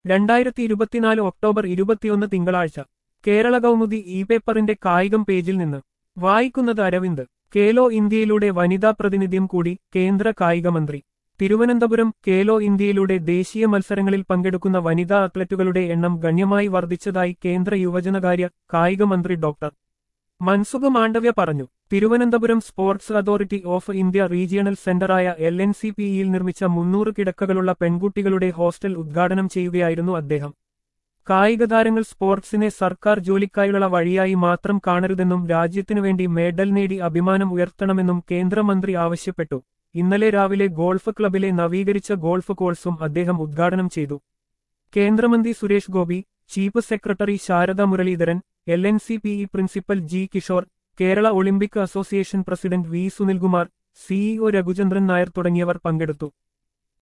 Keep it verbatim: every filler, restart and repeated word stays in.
രണ്ടായിരത്തി ഇരുപത്തിനാല് ഒക്ടോബർ ഇരുപത്തിയൊന്ന് തിങ്കളാഴ്ച കേരള കൗമുദി ഇ പേപ്പറിന്റെ കായികം പേജിൽ നിന്ന് വായിക്കുന്നത് അരവിന്ദ്. കേലോ ഇന്ത്യയിലൂടെ വനിതാ പ്രതിനിധ്യം കൂടി കേന്ദ്ര കായികമന്ത്രി. തിരുവനന്തപുരം. കേലോ ഇന്ത്യയിലൂടെ ദേശീയ മത്സരങ്ങളിൽ പങ്കെടുക്കുന്ന വനിതാ അത്ലറ്റുകളുടെ എണ്ണം ഗണ്യമായി വർദ്ധിച്ചതായി കേന്ദ്ര യുവജനകാര്യ കായിക മന്ത്രി ഡോക്ടർ മൻസുഖ് മാണ്ഡവ്യ പറഞ്ഞു. Thiruvananthapuram sports authority of India regional സെന്ററായ എൽ എൻ സി പിയിൽ നിർമ്മിച്ച മുന്നൂറ് കിടക്കകളുള്ള പെൺകുട്ടികളുടെ ഹോസ്റ്റൽ ഉദ്ഘാടനം ചെയ്യുകയായിരുന്നു അദ്ദേഹം. കായികതാരങ്ങൾ സ്പോർട്സിനെ സർക്കാർ ജോലിക്കായുള്ള വഴിയായി മാത്രം കാണരുതെന്നും രാജ്യത്തിനുവേണ്ടി മെഡൽ നേടി അഭിമാനം ഉയർത്തണമെന്നും കേന്ദ്രമന്ത്രി ആവശ്യപ്പെട്ടു. ഇന്നലെ രാവിലെ ഗോൾഫ് ക്ലബിലെ നവീകരിച്ച ഗോൾഫ് കോഴ്സും അദ്ദേഹം ഉദ്ഘാടനം ചെയ്തു. കേന്ദ്രമന്ത്രി Suresh Gopi, chief secretary Sarada Muraleedharan, L N C P E principal G Kishore, Kerala Olympic association president V Sunilkumar, CEO Raghuchandran Nair തുടങ്ങിയവർ പങ്കെടുത്തു.